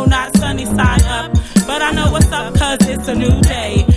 no, not sunny side up. But I know what's up, cause it's a new day.